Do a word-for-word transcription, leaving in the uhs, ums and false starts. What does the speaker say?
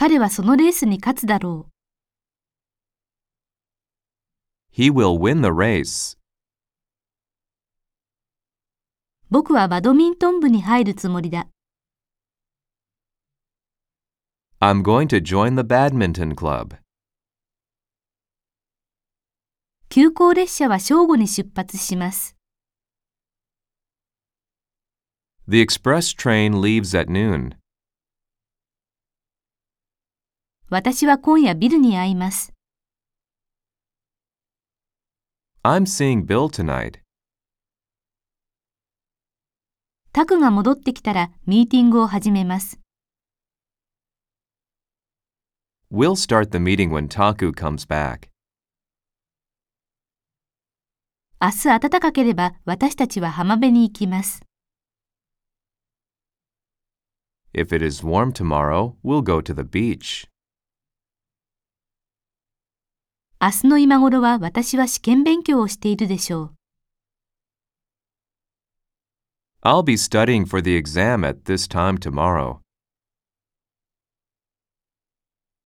彼はそのレースに勝つだろう。 He will win the race. 僕はバドミントン部に入るつもりだ。 I'm going to join the badminton club. 急行列車は正午に出発します。 The express train leaves at noon. 私は今夜ビルに会います。 I'm seeing Bill tonight. タクが戻ってきたらミーティングを始めます。 We'll start the meeting when Taku comes back. 明日暖かければ私たちは浜辺に行きます。 If it is warm tomorrow, we'll go to the beach. 明日の今頃は私は試験勉強をしているでしょう。 I'll be studying for the exam at this time tomorrow.